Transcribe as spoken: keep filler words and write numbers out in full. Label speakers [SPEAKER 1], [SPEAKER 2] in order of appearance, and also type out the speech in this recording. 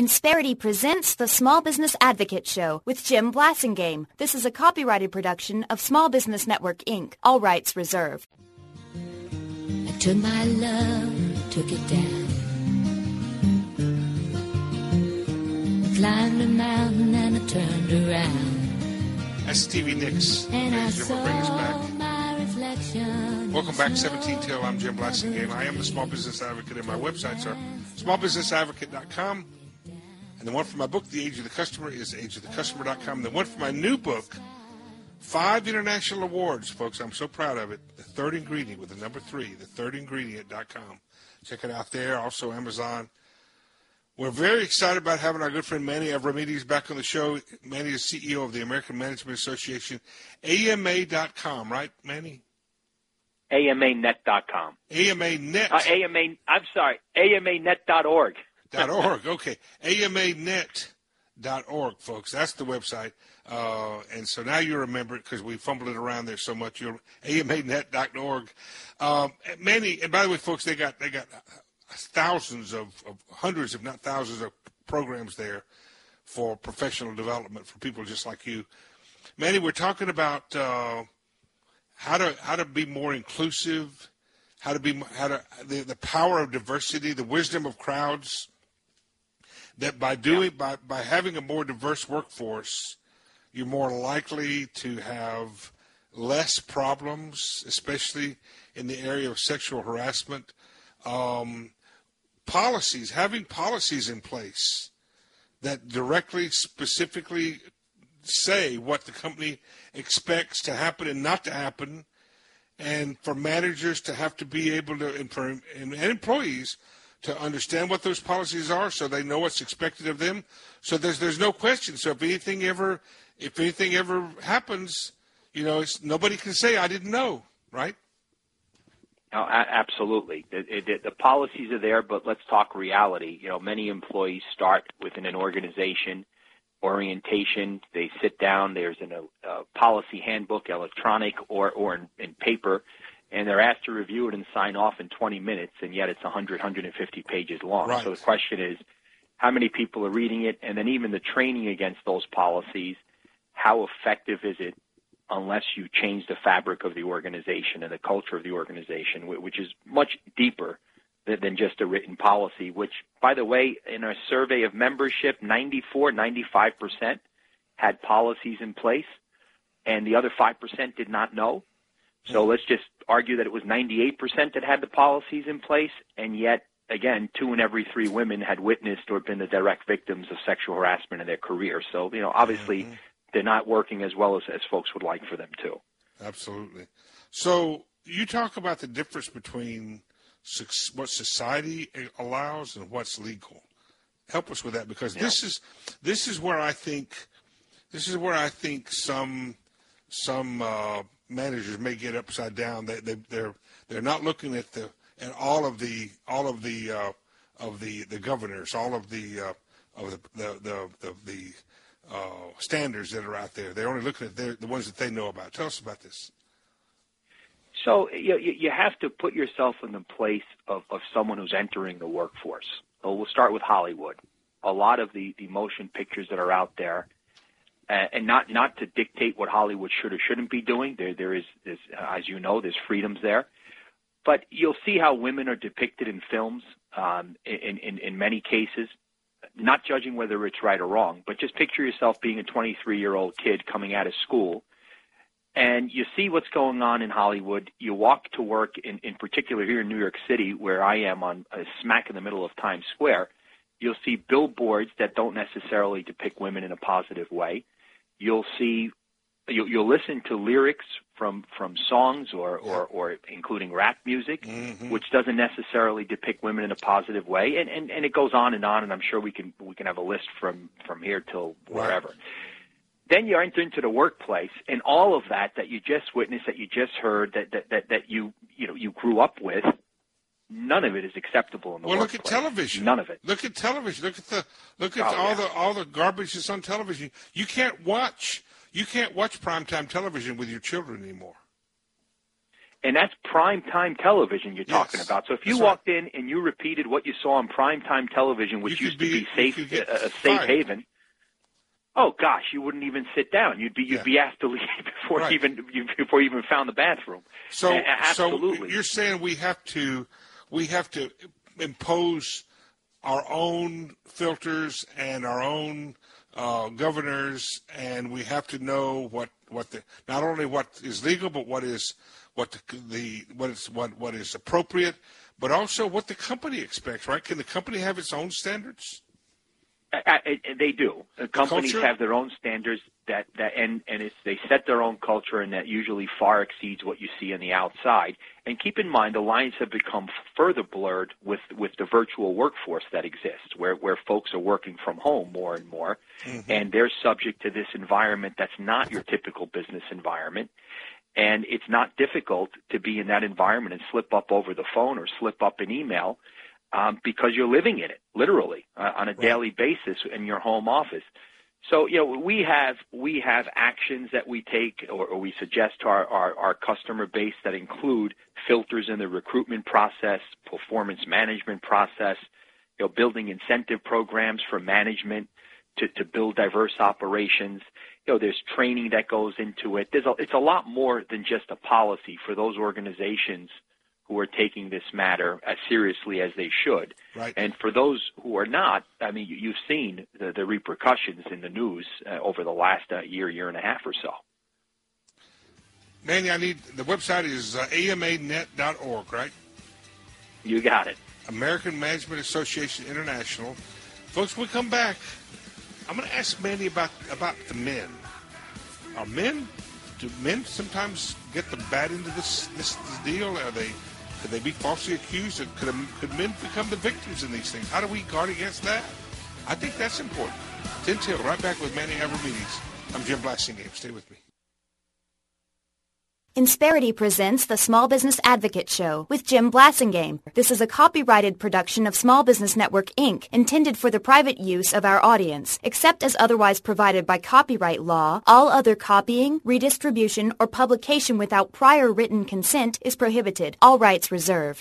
[SPEAKER 1] Insperity presents the Small Business Advocate Show with Jim Blasingame. This is a copyrighted production of Small Business Network, Incorporated. All rights reserved.
[SPEAKER 2] I took my love, took it down. I climbed a mountain and I turned around.
[SPEAKER 3] That's Stevie Nicks.
[SPEAKER 2] And I
[SPEAKER 3] Jim will bring us back.
[SPEAKER 2] saw my reflection.
[SPEAKER 3] Welcome back, seventeen till. I'm Jim Blasingame. I am the Small Business Advocate, and my websites are small business advocate dot com. And the one for my book, The Age of the Customer, is age of the customer dot com. The one for my new book, five international awards, folks. I'm so proud of it. The Third Ingredient with the number three, the third ingredient dot com. Check it out there. Also, Amazon. We're very excited about having our good friend Manny Avramidis back on the show. Manny is C E O of the American Management Association, A M A dot com, right, Manny?
[SPEAKER 4] A M A net dot com.
[SPEAKER 3] A M A net.
[SPEAKER 4] Uh, A M A, I'm sorry, A M A net dot org.
[SPEAKER 3] Dot org, okay. A M A net dot org, folks. That's the website. Uh, and so now you remember it because we fumbled it around there so much. You're A M A net dot org. Um, Manny, and by the way, folks, they got they got thousands of, of hundreds, if not thousands, of programs there for professional development for people just like you. Manny, we're talking about uh, how to how to be more inclusive, how to be how to the, the power of diversity, the wisdom of crowds. That by doing yeah. by, by having a more diverse workforce, you're more likely to have less problems, especially in the area of sexual harassment. Um, policies, having policies in place that directly, specifically say what the company expects to happen and not to happen, and for managers to have to be able to, and, for, and, and employees to understand what those policies are, so they know what's expected of them. So there's there's no question. So if anything ever if anything ever happens, you know, it's, nobody can say I didn't know, right?
[SPEAKER 4] No, a- absolutely. It, it, the policies are there, but let's talk reality. You know, many employees start within an organization, orientation. They sit down. There's an, a, a policy handbook, electronic or or in, in paper. And they're asked to review it and sign off in twenty minutes, and yet it's one hundred, one hundred fifty pages long.
[SPEAKER 3] Right.
[SPEAKER 4] So the question is, how many people are reading it? And then even the training against those policies, how effective is it unless you change the fabric of the organization and the culture of the organization, which is much deeper than just a written policy, which, by the way, in a survey of membership, ninety-four, ninety-five percent had policies in place, and the other five percent did not know. So let's just argue that it was ninety-eight percent that had the policies in place, and yet, again, two in every three women had witnessed or been the direct victims of sexual harassment in their career. So, you know, obviously mm-hmm. they're not working as well as, as folks would like for them to.
[SPEAKER 3] Absolutely. So you talk about the difference between what society allows and what's legal. Help us with that, because yeah. this is this is where I think this is where I think some some uh, managers may get upside down. They, they, they're they're not looking at the at all of the all of the uh, of the, the governors, all of the uh, of the the the, the, the uh, standards that are out there. They're only looking at their, the ones that they know about. Tell us about this.
[SPEAKER 4] So you you have to put yourself in the place of, of someone who's entering the workforce. So we'll start with Hollywood. A lot of the, the motion pictures that are out there. Uh, and not, not to dictate what Hollywood should or shouldn't be doing. There, there is, is uh, as you know, there's freedoms there. But you'll see how women are depicted in films um, in, in, in many cases, not judging whether it's right or wrong, but just picture yourself being a twenty-three-year-old kid coming out of school, and you see what's going on in Hollywood. You walk to work, in, in particular here in New York City, where I am on uh, smack in the middle of Times Square. You'll see billboards that don't necessarily depict women in a positive way. You'll see, you'll, you'll listen to lyrics from, from songs or, yeah. or, or including rap music, mm-hmm. which doesn't necessarily depict women in a positive way. And, and, and it goes on and on, and I'm sure we can, we can have a list from, from here till wherever. Right. Then you enter into the workplace, and all of that that you just witnessed, that you just heard, that, that, that, that you, you know, you grew up with, none of it is acceptable in the
[SPEAKER 3] well,
[SPEAKER 4] workplace.
[SPEAKER 3] Look at television.
[SPEAKER 4] None of it.
[SPEAKER 3] Look at television. Look at the look at
[SPEAKER 4] oh,
[SPEAKER 3] all
[SPEAKER 4] yeah.
[SPEAKER 3] the all the garbage that's on television. You can't watch you can't watch primetime television with your children anymore.
[SPEAKER 4] And that's prime time television you're
[SPEAKER 3] yes,
[SPEAKER 4] talking about. So if you
[SPEAKER 3] right.
[SPEAKER 4] walked in and you repeated what you saw on prime time television, which
[SPEAKER 3] you
[SPEAKER 4] used
[SPEAKER 3] be,
[SPEAKER 4] to be safe,
[SPEAKER 3] get
[SPEAKER 4] uh, a safe
[SPEAKER 3] fired.
[SPEAKER 4] haven, oh gosh, you wouldn't even sit down. You'd be you'd
[SPEAKER 3] Yeah.
[SPEAKER 4] be asked to leave before
[SPEAKER 3] Right.
[SPEAKER 4] even you, before you even found the bathroom.
[SPEAKER 3] So,
[SPEAKER 4] a- absolutely.
[SPEAKER 3] so you're saying we have to we have to impose our own filters and our own uh, governors, and we have to know what, what the not only what is legal, but what is what the, the what is what what is appropriate, but also what the company expects. Right? Can the company have its own standards?
[SPEAKER 4] I, I, they do. Uh, companies
[SPEAKER 3] culture?
[SPEAKER 4] have their own standards that, that and, and it's, they set their own culture, and that usually far exceeds what you see on the outside. And keep in mind, the lines have become further blurred with, with the virtual workforce that exists, where, where folks are working from home more and more, mm-hmm. and they're subject to this environment that's not your typical business environment. And it's not difficult to be in that environment and slip up over the phone or slip up an email, Um, because you're living in it, literally, uh, on a
[SPEAKER 3] right.
[SPEAKER 4] daily basis in your home office. So, you know, we have we have actions that we take or, or we suggest to our, our, our customer base that include filters in the recruitment process, performance management process, you know, building incentive programs for management to, to build diverse operations. You know, there's training that goes into it. There's a, it's a lot more than just a policy for those organizations who are taking this matter as seriously as they should.
[SPEAKER 3] Right.
[SPEAKER 4] And for those who are not, I mean, you, you've seen the, the repercussions in the news uh, over the last uh, year, year and a half or so.
[SPEAKER 3] Manny, I need, the website is uh, A M A net dot org, right?
[SPEAKER 4] You got it.
[SPEAKER 3] American Management Association International. Folks, when we come back, I'm going to ask Manny about, about the men. Are men, do men sometimes get the bad end of this, this, this deal? Are they, could they be falsely accused? Or could, could men become the victims in these things? How do we guard against that? I think that's important. Tim Till, right back with Manny Avramides. I'm Jim Blasingame. Stay with me.
[SPEAKER 1] Insperity presents the Small Business Advocate Show with Jim Blasingame. This is a copyrighted production of Small Business Network, Incorporated, intended for the private use of our audience. Except as otherwise provided by copyright law, all other copying, redistribution, or publication without prior written consent is prohibited. All rights reserved.